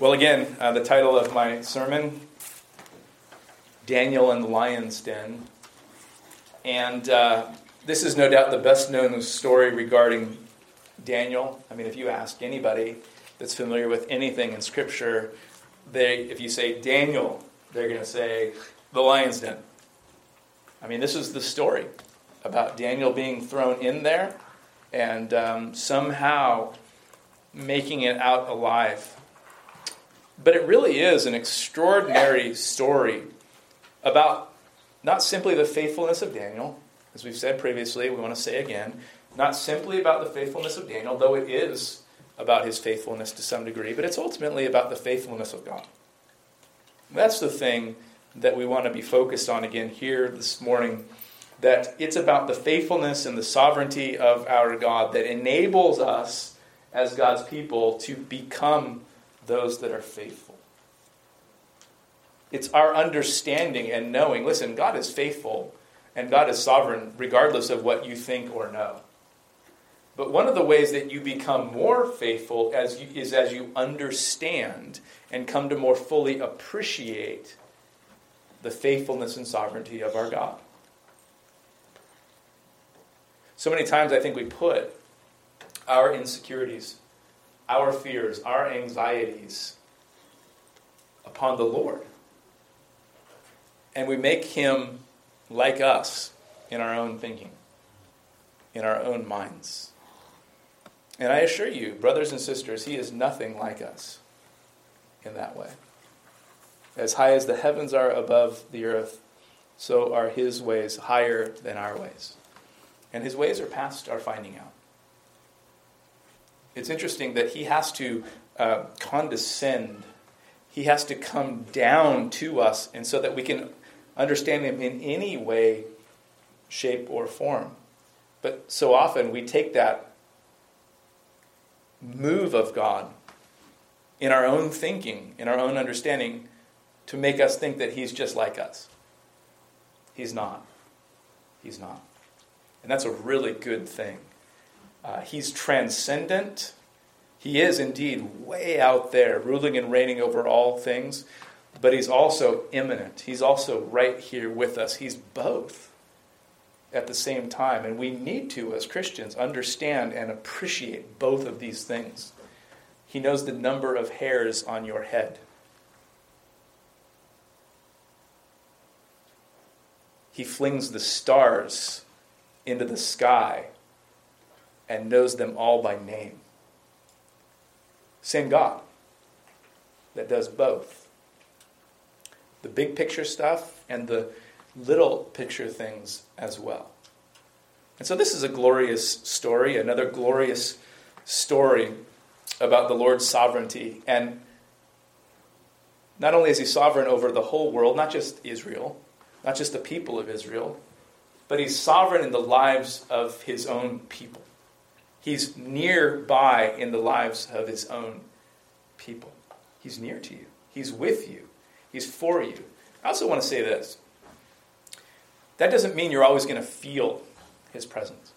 Well, again, the title of my sermon, Daniel and the Lion's Den. And this is no doubt the best known story regarding Daniel. I mean, if you ask anybody that's familiar with anything in Scripture, if you say Daniel, they're going to say the Lion's Den. I mean, this is the story about Daniel being thrown in there and somehow making it out alive. But it really is an extraordinary story about not simply the faithfulness of Daniel, as we've said previously, we want to say again, not simply about the faithfulness of Daniel, though it is about his faithfulness to some degree, but it's ultimately about the faithfulness of God. That's the thing that we want to be focused on again here this morning, that it's about the faithfulness and the sovereignty of our God that enables us as God's people to become those that are faithful. It's our understanding and knowing, listen, God is faithful and God is sovereign regardless of what you think or know. But one of the ways that you become more faithful is as you understand and come to more fully appreciate the faithfulness and sovereignty of our God. So many times I think we put our insecurities, our fears, our anxieties upon the Lord. And we make him like us in our own thinking, in our own minds. And I assure you, brothers and sisters, he is nothing like us in that way. As high as the heavens are above the earth, so are his ways higher than our ways. And his ways are past our finding out. It's interesting that he has to condescend. He has to come down to us, and so that we can understand him in any way, shape, or form. But so often we take that move of God in our own thinking, in our own understanding, to make us think that he's just like us. He's not. He's not. And that's a really good thing. He's transcendent. He is indeed way out there, ruling and reigning over all things. But he's also immanent. He's also right here with us. He's both at the same time. And we need to, as Christians, understand and appreciate both of these things. He knows the number of hairs on your head. He flings the stars into the sky and knows them all by name. Same God that does both. The big picture stuff and the little picture things as well. And so this is a glorious story, another glorious story about the Lord's sovereignty. And not only is he sovereign over the whole world, not just Israel, not just the people of Israel, but he's sovereign in the lives of his own people. He's nearby in the lives of his own people. He's near to you. He's with you. He's for you. I also want to say this. That doesn't mean you're always going to feel his presence.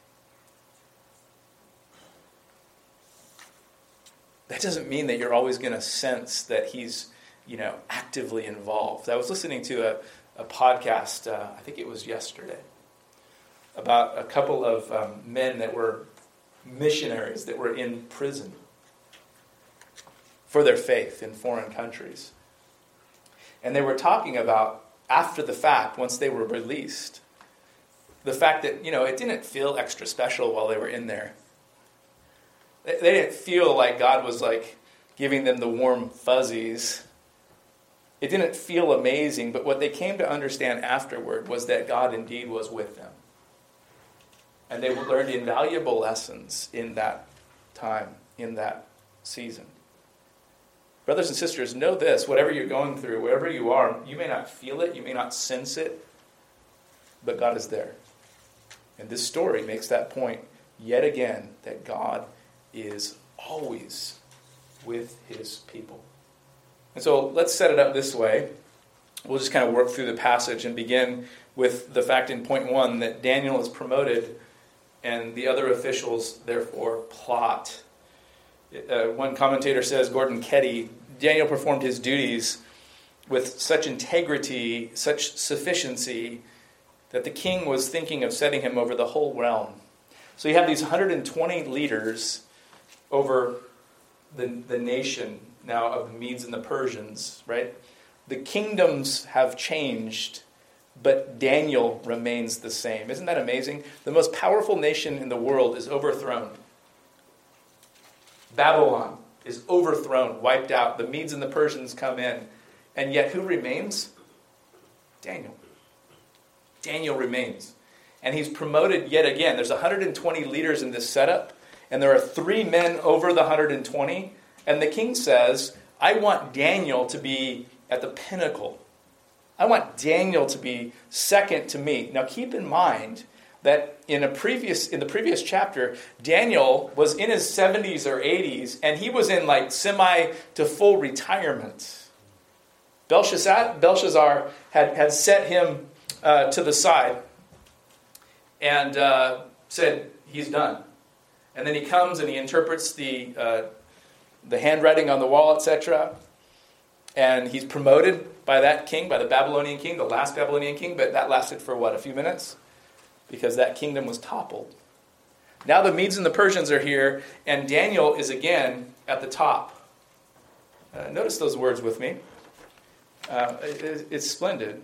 That doesn't mean that you're always going to sense that he's, actively involved. I was listening to a podcast, I think it was yesterday, about a couple of men that were missionaries that were in prison for their faith in foreign countries. And they were talking about, after the fact, once they were released, the fact that, it didn't feel extra special while they were in there. They didn't feel like God was giving them the warm fuzzies. It didn't feel amazing, but what they came to understand afterward was that God indeed was with them. And they learned invaluable lessons in that time, in that season. Brothers and sisters, know this, whatever you're going through, wherever you are, you may not feel it, you may not sense it, but God is there. And this story makes that point yet again, that God is always with his people. And so let's set it up this way. We'll just kind of work through the passage and begin with the fact in point 1 that Daniel is promoted and the other officials therefore plot. One commentator says, Gordon Ketty, Daniel performed his duties with such integrity, such sufficiency, that the king was thinking of setting him over the whole realm. So you have these 120 leaders over the nation now of the Medes and the Persians, right? The kingdoms have changed, but Daniel remains the same. Isn't that amazing? The most powerful nation in the world is overthrown. Babylon is overthrown, wiped out. The Medes and the Persians come in. And yet who remains? Daniel. Daniel remains. And he's promoted yet again. There's 120 leaders in this setup, and there are 3 men over the 120. And the king says, I want Daniel to be at the pinnacle. I want Daniel to be second to me. Now keep in mind that in the previous chapter, Daniel was in his 70s or 80s, and he was in like semi to full retirement. Belshazzar had set him to the side and said, he's done. And then he comes and he interprets the handwriting on the wall, etc. And he's promoted by that king, by the Babylonian king, the last Babylonian king. But that lasted for what, a few minutes? Because that kingdom was toppled. Now the Medes and the Persians are here, and Daniel is again at the top. Notice those words with me. It's splendid.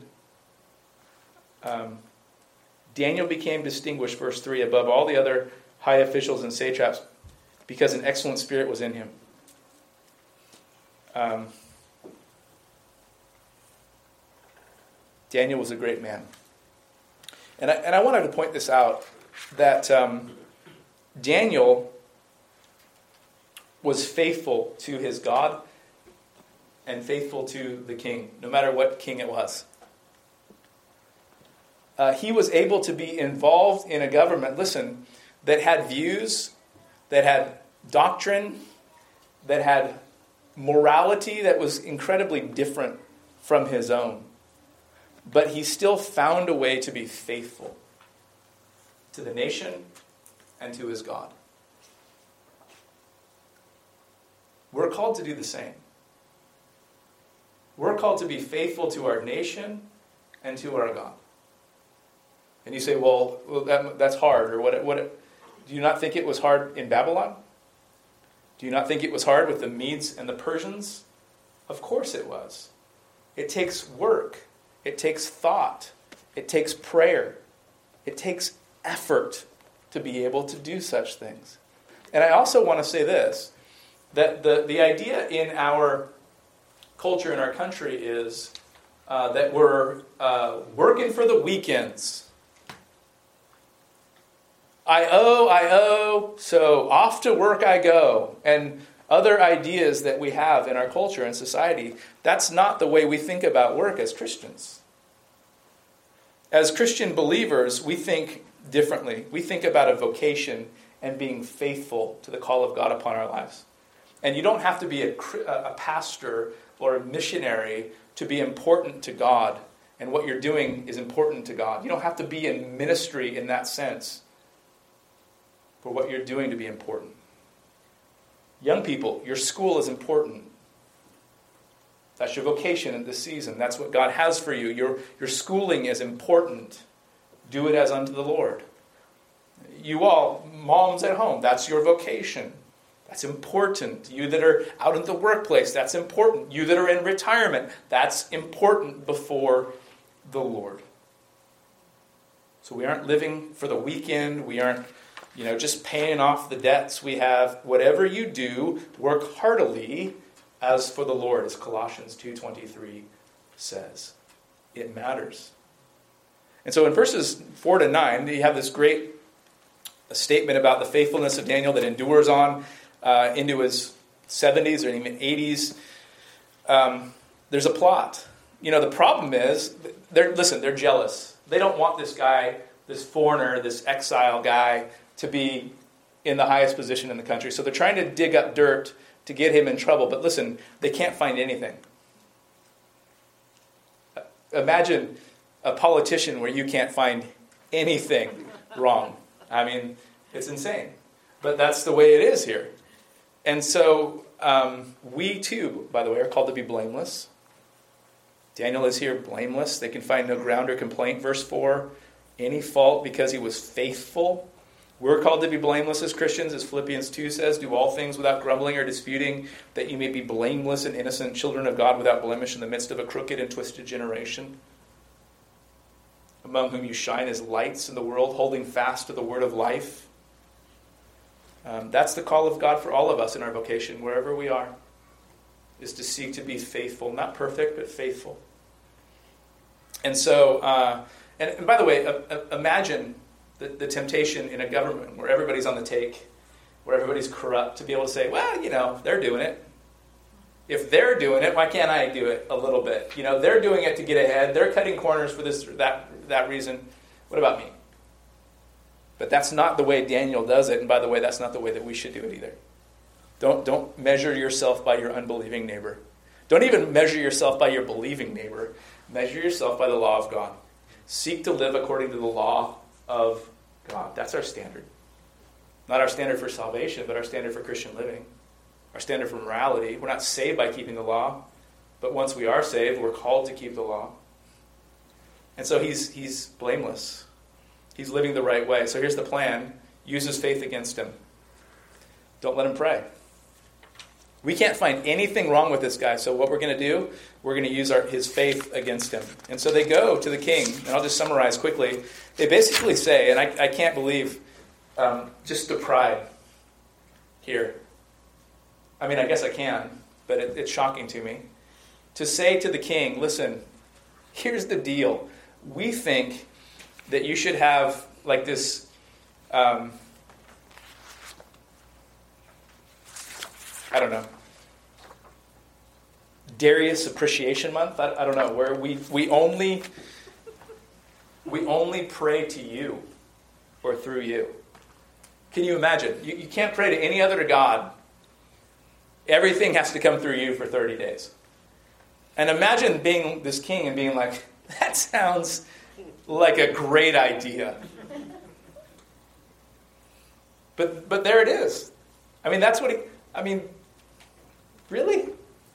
Daniel became distinguished, verse 3, above all the other high officials and satraps because an excellent spirit was in him. Daniel was a great man. And I wanted to point this out, that Daniel was faithful to his God and faithful to the king, no matter what king it was. He was able to be involved in a government, listen, that had views, that had doctrine, that had morality that was incredibly different from his own. But he still found a way to be faithful to the nation and to his God. We're called to do the same. We're called to be faithful to our nation and to our God. And you say, well that's hard. Or what? Do you not think it was hard in Babylon? Do you not think it was hard with the Medes and the Persians? Of course it was. It takes work. It takes thought. It takes prayer. It takes effort to be able to do such things. And I also want to say this, that the idea in our culture, in our country, is that we're working for the weekends. I owe, so off to work I go. And other ideas that we have in our culture and society, that's not the way we think about work as Christians. As Christian believers, we think differently. We think about a vocation and being faithful to the call of God upon our lives. And you don't have to be a pastor or a missionary to be important to God, and what you're doing is important to God. You don't have to be in ministry in that sense for what you're doing to be important. Young people, your school is important. That's your vocation in this season. That's what God has for you. Your schooling is important. Do it as unto the Lord. You all, moms at home, that's your vocation. That's important. You that are out in the workplace, that's important. You that are in retirement, that's important before the Lord. So we aren't living for the weekend. We aren't just paying off the debts we have. Whatever you do, work heartily as for the Lord, as Colossians 2:23 says. It matters. And so in verses 4 to 9, you have this great statement about the faithfulness of Daniel that endures on into his 70s or even 80s. There's a plot. The problem is, they're jealous. They don't want this guy, this foreigner, this exile guy, to be in the highest position in the country. So they're trying to dig up dirt to get him in trouble. But listen, they can't find anything. Imagine a politician where you can't find anything wrong. I mean, it's insane. But that's the way it is here. And so We too, by the way, are called to be blameless. Daniel is here blameless. They can find no ground or complaint. Verse 4, any fault because he was faithful. We're called to be blameless as Christians, as Philippians 2 says, do all things without grumbling or disputing, that you may be blameless and innocent children of God without blemish in the midst of a crooked and twisted generation, among whom you shine as lights in the world, holding fast to the word of life. That's the call of God for all of us in our vocation, wherever we are, is to seek to be faithful. Not perfect, but faithful. And so, and by the way, imagine the temptation in a government where everybody's on the take, where everybody's corrupt, to be able to say, well, they're doing it. If they're doing it, why can't I do it a little bit? They're doing it to get ahead. They're cutting corners for this or that reason. What about me? But that's not the way Daniel does it. And by the way, that's not the way that we should do it either. Don't measure yourself by your unbelieving neighbor. Don't even measure yourself by your believing neighbor. Measure yourself by the law of God. Seek to live according to the law of God. That's our standard. Not our standard for salvation, but our standard for Christian living. Our standard for morality. We're not saved by keeping the law, but once we are saved, we're called to keep the law. And so he's blameless. He's living the right way. So here's the plan. Use his faith against him. Don't let him pray. We can't find anything wrong with this guy, so what we're going to do, we're going to use his faith against him. And so they go to the king, and I'll just summarize quickly. They basically say, and I can't believe just the pride here. I mean, I guess I can, but it's shocking to me. To say to the king, listen, here's the deal. We think that you should have like this... I don't know, Darius Appreciation Month. I don't know, where we only pray to you or through you. Can you imagine? You can't pray to any other God. Everything has to come through you for 30 days. And imagine being this king and being like, that sounds like a great idea. But there it is. I mean, that's what really?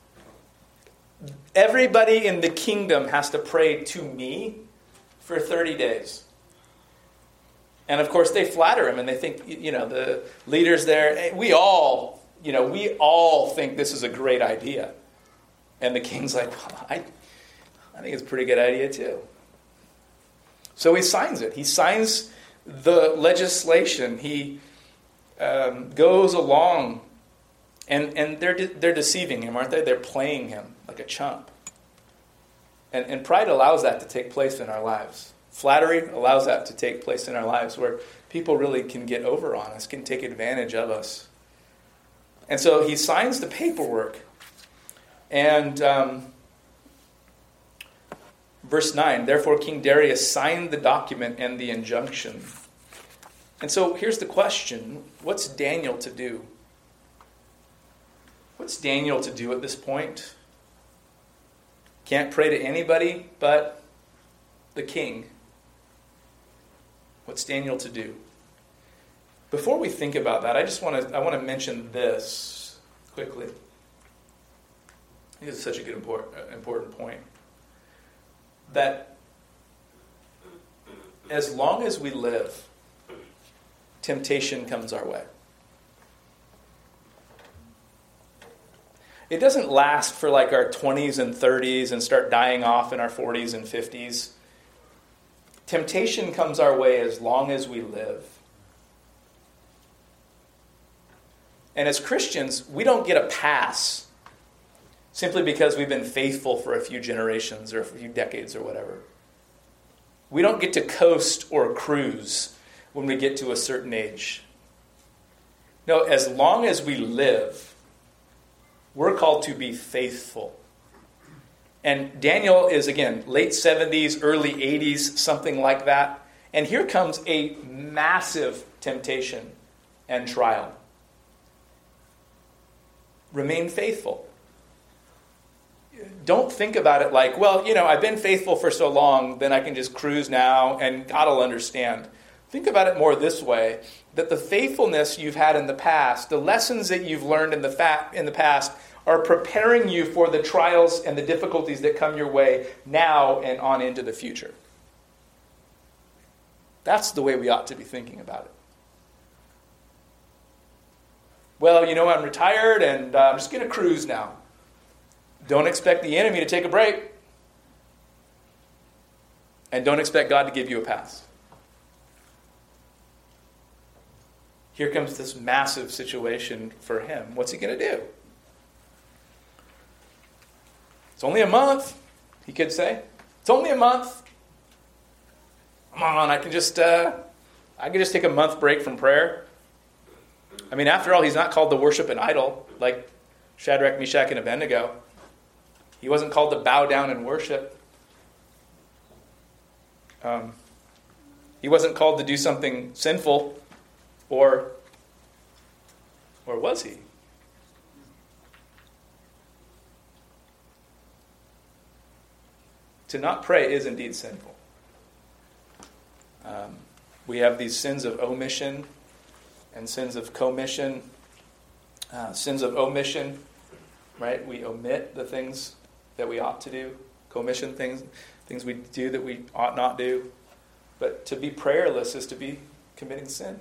Everybody in the kingdom has to pray to me for 30 days. And of course they flatter him and they think, the leaders there, we all think this is a great idea. And the king's like, well, I think it's a pretty good idea too. So he signs it. He signs the legislation. He goes along. And they're deceiving him, aren't they? They're playing him like a chump. And pride allows that to take place in our lives. Flattery allows that to take place in our lives where people really can get over on us, can take advantage of us. And so he signs the paperwork. And verse 9, therefore King Darius signed the document and the injunction. And so here's the question. What's Daniel to do? What's Daniel to do at this point? Can't pray to anybody but the king. What's Daniel to do? Before we think about that, I want to mention this quickly. I think it's such a good important point. That as long as we live, temptation comes our way. It doesn't last for like our 20s and 30s and start dying off in our 40s and 50s. Temptation comes our way as long as we live. And as Christians, we don't get a pass simply because we've been faithful for a few generations or a few decades or whatever. We don't get to coast or cruise when we get to a certain age. No, as long as we live, we're called to be faithful. And Daniel is, again, late 70s, early 80s, something like that. And here comes a massive temptation and trial. Remain faithful. Don't think about it like, well, I've been faithful for so long, then I can just cruise now and God will understand. Think about it more this way. that the faithfulness you've had in the past, the lessons that you've learned in the past, are preparing you for the trials and the difficulties that come your way now and on into the future. That's the way we ought to be thinking about it. Well, I'm retired and I'm just going to cruise now. Don't expect the enemy to take a break. And don't expect God to give you a pass. Here comes this massive situation for him. What's he going to do? It's only a month, he could say. It's only a month. Come on, I can just take a month break from prayer. I mean, after all, he's not called to worship an idol like Shadrach, Meshach, and Abednego. He wasn't called to bow down and worship. He wasn't called to do something sinful, or was he? To not pray is indeed sinful. We have these sins of omission and sins of commission. Sins of omission, right? We omit the things that we ought to do. Commission things we do that we ought not do. But to be prayerless is to be committing sin.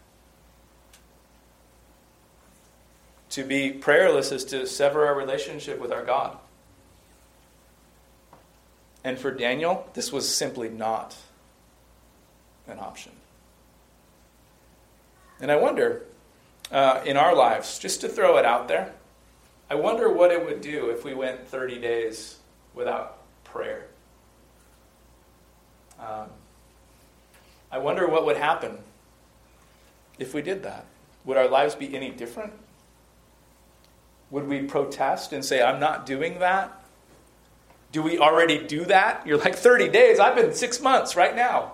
To be prayerless is to sever our relationship with our God. And for Daniel, this was simply not an option. And I wonder, in our lives, just to throw it out there, I wonder what it would do if we went 30 days without prayer. I wonder what would happen if we did that. Would our lives be any different? Would we protest and say, I'm not doing that? Do we already do that? You're like, 30 days? I've been 6 months right now.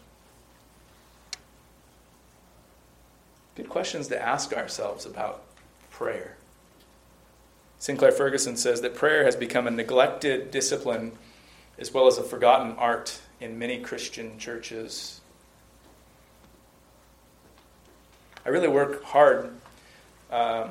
Good questions to ask ourselves about prayer. Sinclair Ferguson says that prayer has become a neglected discipline as well as a forgotten art in many Christian churches. I really work hard to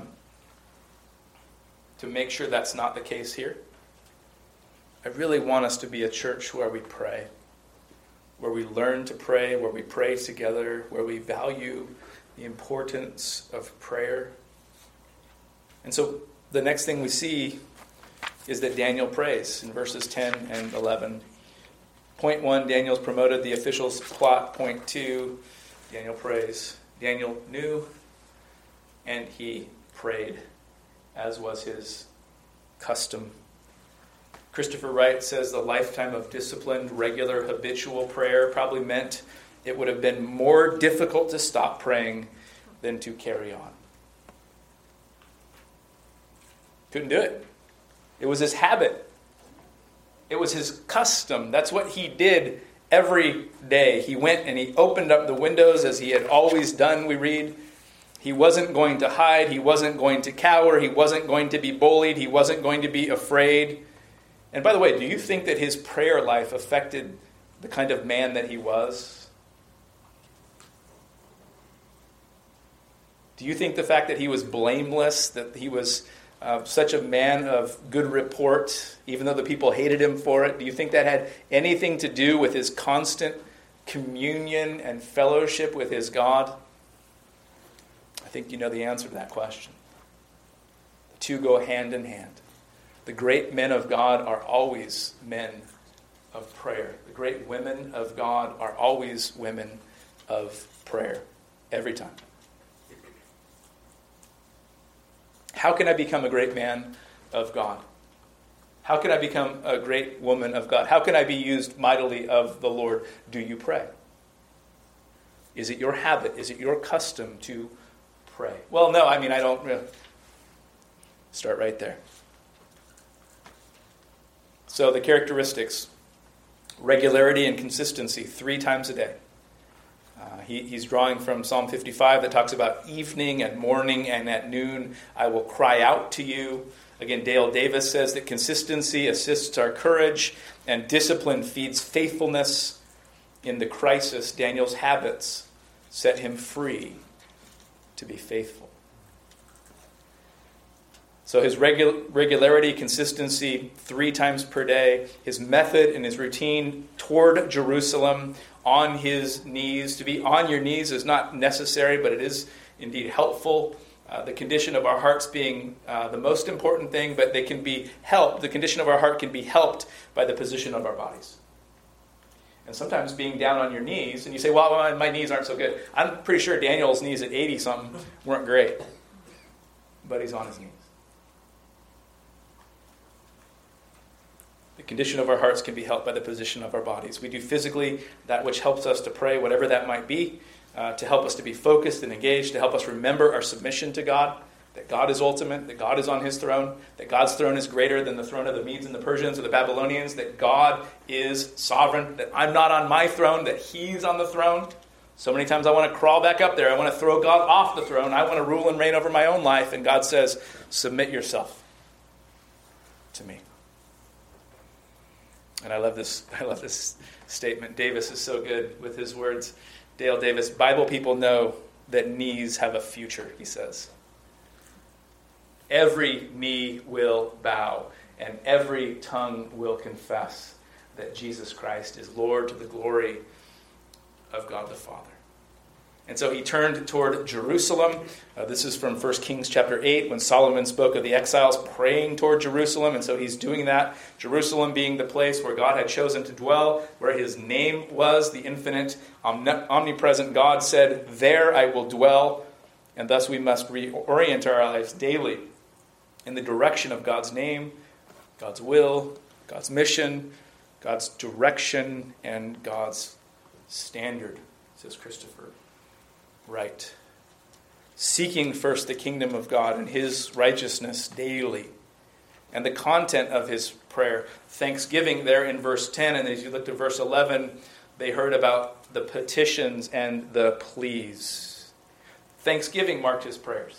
make sure that's not the case here. I really want us to be a church where we pray, where we learn to pray, where we pray together, where we value the importance of prayer. And so the next thing we see is that Daniel prays in verses 10 and 11. Point 1, Daniel's promoted, the officials plot. Point 2, Daniel prays. Daniel knew and he prayed, as was his custom. Christopher Wright says the lifetime of disciplined, regular, habitual prayer probably meant it would have been more difficult to stop praying than to carry on. Couldn't do it. It was his habit. It was his custom. That's what he did every day. He went and he opened up the windows as he had always done, we read. He wasn't going to hide. He wasn't going to cower. He wasn't going to be bullied. He wasn't going to be afraid. And by the way, do you think that his prayer life affected the kind of man that he was? Do you think the fact that he was blameless, that he was such a man of good report, even though the people hated him for it, do you think that had anything to do with his constant communion and fellowship with his God? I think you know the answer to that question. The two go hand in hand. The great men of God are always men of prayer. The great women of God are always women of prayer. Every time. How can I become a great man of God? How can I become a great woman of God? How can I be used mightily of the Lord? Do you pray? Is it your habit? Is it your custom to pray? Well, no, I don't really. Start right there. So the characteristics, regularity and consistency, 3 times a day. He's drawing from Psalm 55 that talks about evening and morning and at noon, I will cry out to you. Again, Dale Davis says that consistency assists our courage and discipline feeds faithfulness. In the crisis, Daniel's habits set him free to be faithful. So his regularity, consistency, 3 times per day, his method and his routine toward Jerusalem, on his knees. To be on your knees is not necessary, but it is indeed helpful. The condition of our hearts being the most important thing, but they can be helped. The condition of our heart can be helped by the position of our bodies. And sometimes being down on your knees, and you say, well, my knees aren't so good. I'm pretty sure Daniel's knees at 80-something weren't great. But he's on his knees. The condition of our hearts can be helped by the position of our bodies. We do physically that which helps us to pray, whatever that might be, to help us to be focused and engaged, to help us remember our submission to God, that God is ultimate, that God is on his throne, that God's throne is greater than the throne of the Medes and the Persians or the Babylonians, that God is sovereign, that I'm not on my throne, that he's on the throne. So many times I want to crawl back up there. I want to throw God off the throne. I want to rule and reign over my own life. And God says, submit yourself to me. And I love this statement. Davis is so good with his words. Dale Davis, Bible people know that knees have a future, he says. Every knee will bow, and every tongue will confess that Jesus Christ is Lord to the glory of God the Father. And so he turned toward Jerusalem. This is from 1 Kings chapter 8, when Solomon spoke of the exiles praying toward Jerusalem. And so he's doing that. Jerusalem being the place where God had chosen to dwell, where his name was, the infinite, omnipresent God said, there I will dwell. And thus we must reorient our lives daily in the direction of God's name, God's will, God's mission, God's direction, and God's standard, says Christopher Wright. Seeking first the kingdom of God and his righteousness daily. And the content of his prayer, thanksgiving there in verse 10, and as you look to verse 11, they heard about the petitions and the pleas. Thanksgiving marked his prayers.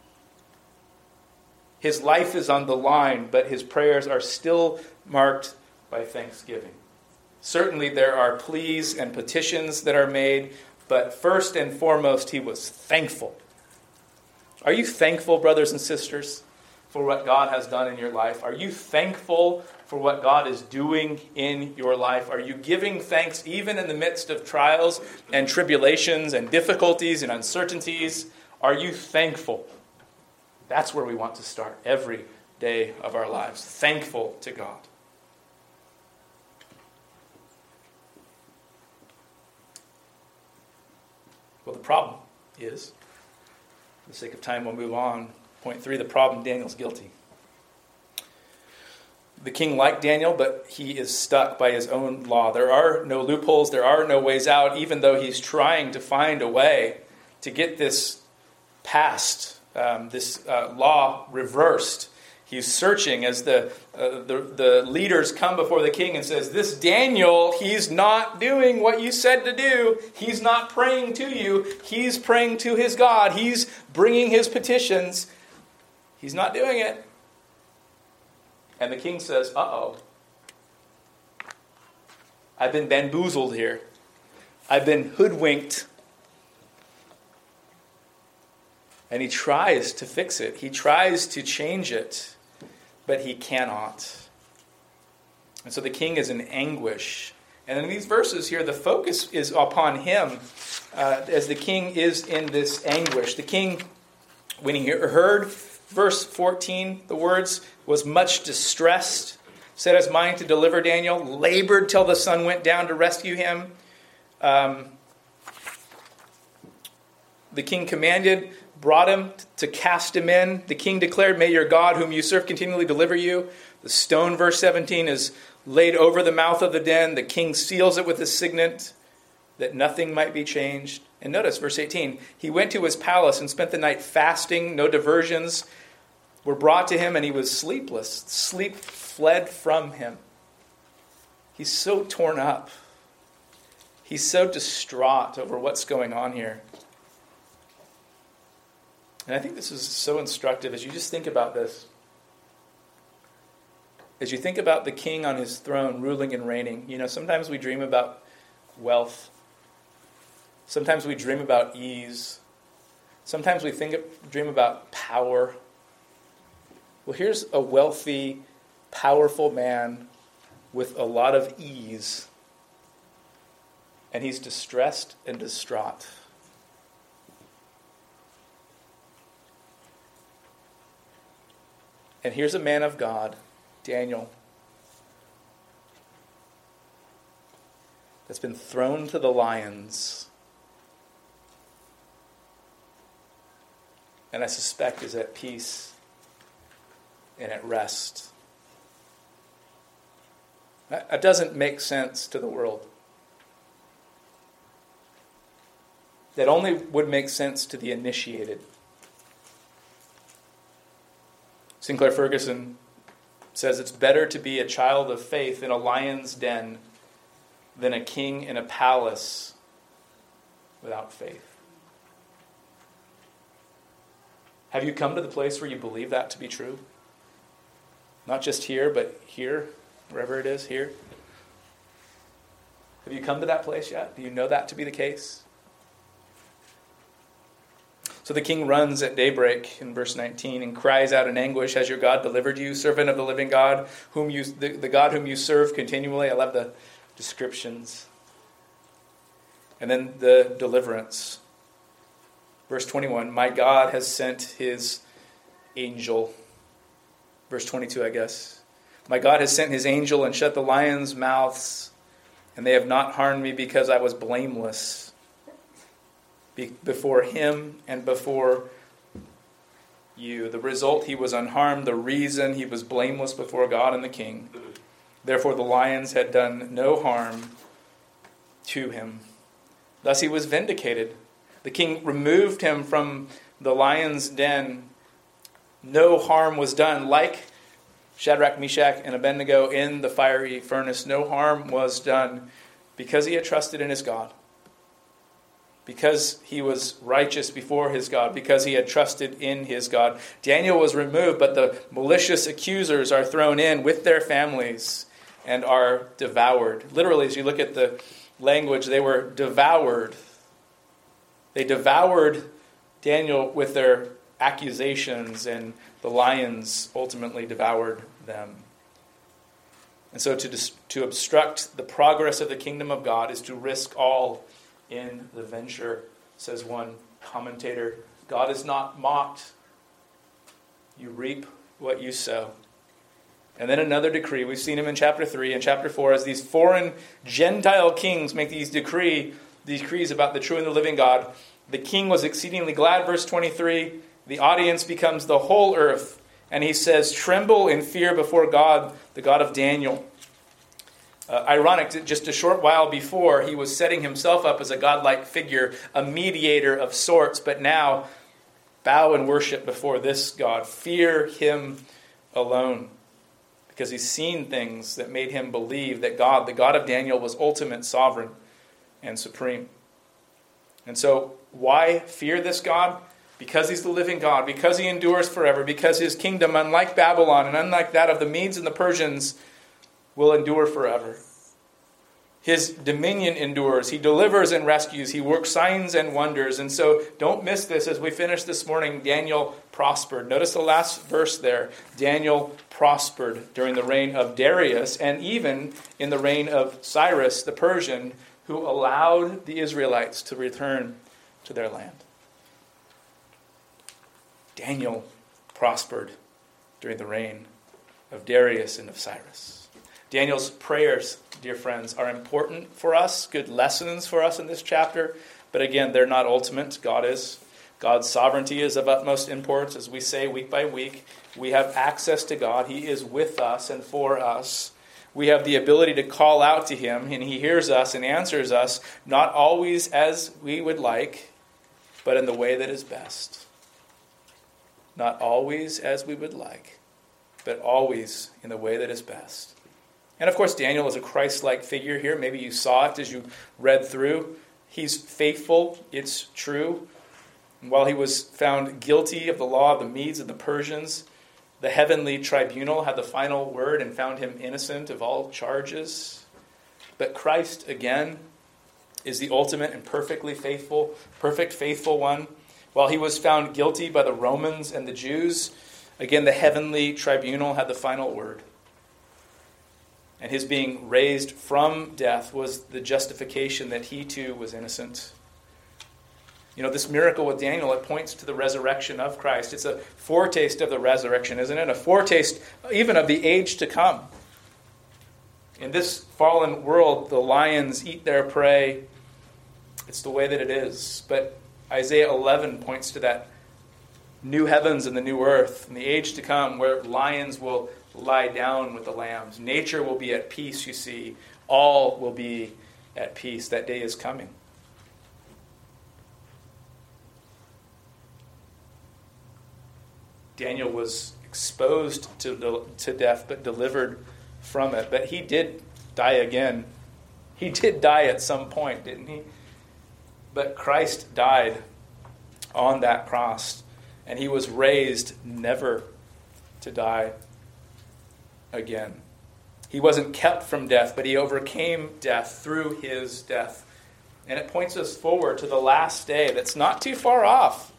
His life is on the line, but his prayers are still marked by thanksgiving. Certainly there are pleas and petitions that are made, but first and foremost, he was thankful. Are you thankful, brothers and sisters, for what God has done in your life? Are you thankful for what God is doing in your life? Are you giving thanks even in the midst of trials and tribulations and difficulties and uncertainties? Are you thankful? That's where we want to start every day of our lives. Thankful to God. Well, the problem is, for the sake of time, we'll move on. Point 3, the problem, Daniel's guilty. The king liked Daniel, but he is stuck by his own law. There are no loopholes. There are no ways out, even though he's trying to find a way to get this passed, this law reversed. He's searching as the leaders come before the king and says, this Daniel, he's not doing what you said to do. He's not praying to you. He's praying to his God. He's bringing his petitions. He's not doing it. And the king says, uh-oh. I've been bamboozled here. I've been hoodwinked. And he tries to fix it. He tries to change it. But he cannot. And so the king is in anguish. And in these verses here, the focus is upon him as the king is in this anguish. The king, when he heard verse 14, the words, was much distressed, set his mind to deliver Daniel, labored till the sun went down to rescue him. The king commanded, brought him to cast him in. The king declared, may your God, whom you serve, continually deliver you. The stone, verse 17, is laid over the mouth of the den. The king seals it with a signet that nothing might be changed. And notice, verse 18, he went to his palace and spent the night fasting. No diversions were brought to him, and he was sleepless. Sleep fled from him. He's so torn up. He's so distraught over what's going on here. And I think this is so instructive as you just think about this. As you think about the king on his throne, ruling and reigning. You know, sometimes we dream about wealth. Sometimes we dream about ease. Sometimes we dream about power. Well, here's a wealthy, powerful man with a lot of ease, and he's distressed and distraught. And here's a man of God, Daniel, that's been thrown to the lions, and I suspect is at peace and at rest. That doesn't make sense to the world. That only would make sense to the initiated. Sinclair Ferguson says it's better to be a child of faith in a lion's den than a king in a palace without faith. Have you come to the place where you believe that to be true? Not just here, but here, wherever it is, here. Have you come to that place yet? Do you know that to be the case? So the king runs at daybreak in verse 19 and cries out in anguish, "Has your God delivered you, servant of the living God, the God whom you serve continually?" I love the descriptions. And then the deliverance. Verse 21, "My God has sent his angel." Verse 22, I guess. "My God has sent his angel and shut the lions' mouths, and they have not harmed me because I was blameless before him and before you." The result, he was unharmed. The reason, he was blameless before God and the king. Therefore, the lions had done no harm to him. Thus, he was vindicated. The king removed him from the lion's den. No harm was done. Like Shadrach, Meshach, and Abednego in the fiery furnace, no harm was done because he had trusted in his God. Because he was righteous before his God, because he had trusted in his God. Daniel was removed, but the malicious accusers are thrown in with their families and are devoured. Literally, as you look at the language, they were devoured. They devoured Daniel with their accusations, and the lions ultimately devoured them. And so to obstruct the progress of the kingdom of God is to risk all in the venture, says one commentator. God is not mocked. You reap what you sow. And then another decree. We've seen him in chapter 3 and chapter 4 as these foreign Gentile kings make these decrees about the true and the living God. The king was exceedingly glad, verse 23. The audience becomes the whole earth. And he says, "Tremble in fear before God, the God of Daniel." Ironic, just a short while before, he was setting himself up as a godlike figure, a mediator of sorts, but now bow and worship before this God. Fear him alone, because he's seen things that made him believe that God, the God of Daniel, was ultimate, sovereign, and supreme. And so, why fear this God? Because he's the living God, because he endures forever, because his kingdom, unlike Babylon and unlike that of the Medes and the Persians, will endure forever. His dominion endures. He delivers and rescues. He works signs and wonders. And so don't miss this as we finish this morning. Daniel prospered. Notice the last verse there. Daniel prospered during the reign of Darius and even in the reign of Cyrus the Persian, who allowed the Israelites to return to their land. Daniel prospered during the reign of Darius and of Cyrus. Daniel's prayers, dear friends, are important for us, good lessons for us in this chapter. But again, they're not ultimate. God is. God's sovereignty is of utmost importance. As we say week by week, we have access to God. He is with us and for us. We have the ability to call out to him, and he hears us and answers us, not always as we would like, but in the way that is best. Not always as we would like, but always in the way that is best. And of course, Daniel is a Christ-like figure here. Maybe you saw it as you read through. He's faithful. It's true. And while he was found guilty of the law of the Medes and the Persians, the heavenly tribunal had the final word and found him innocent of all charges. But Christ, again, is the ultimate and perfect faithful one. While he was found guilty by the Romans and the Jews, again, the heavenly tribunal had the final word. And his being raised from death was the justification that he too was innocent. You know, this miracle with Daniel, it points to the resurrection of Christ. It's a foretaste of the resurrection, isn't it? A foretaste even of the age to come. In this fallen world, the lions eat their prey. It's the way that it is. But Isaiah 11 points to that new heavens and the new earth, and the age to come where lions will lie down with the lambs. Nature will be at peace, you see. All will be at peace. That day is coming. Daniel was exposed to death, but delivered from it. But he did die again. He did die at some point, didn't he? But Christ died on that cross, and he was raised never to die again. He wasn't kept from death, but he overcame death through his death. And it points us forward to the last day that's not too far off.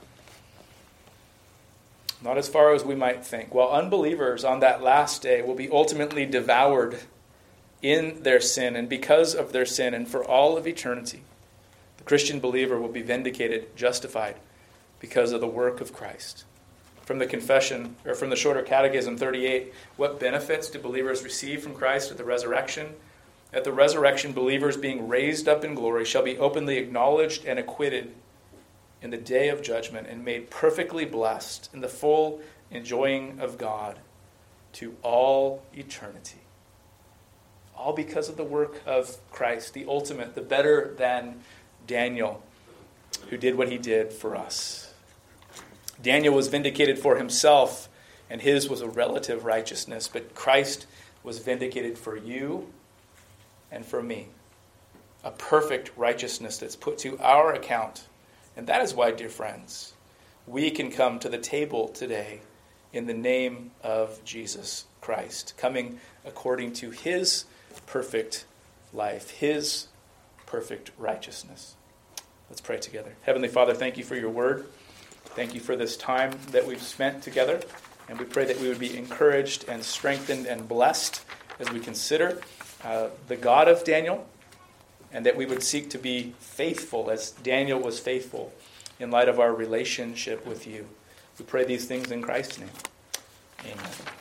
Not as far as we might think. While unbelievers on that last day will be ultimately devoured in their sin, and because of their sin and for all of eternity, the Christian believer will be vindicated, justified, because of the work of Christ. From the confession, or from the Shorter Catechism 38, what benefits do believers receive from Christ at the resurrection? At the resurrection, believers being raised up in glory shall be openly acknowledged and acquitted in the day of judgment, and made perfectly blessed in the full enjoying of God to all eternity. All because of the work of Christ, the ultimate, the better than Daniel, who did what he did for us. Daniel was vindicated for himself, and his was a relative righteousness, but Christ was vindicated for you and for me. A perfect righteousness that's put to our account. And that is why, dear friends, we can come to the table today in the name of Jesus Christ, coming according to his perfect life, his perfect righteousness. Let's pray together. Heavenly Father, thank you for your word. Thank you for this time that we've spent together. And we pray that we would be encouraged and strengthened and blessed as we consider the God of Daniel, and that we would seek to be faithful as Daniel was faithful in light of our relationship with you. We pray these things in Christ's name. Amen.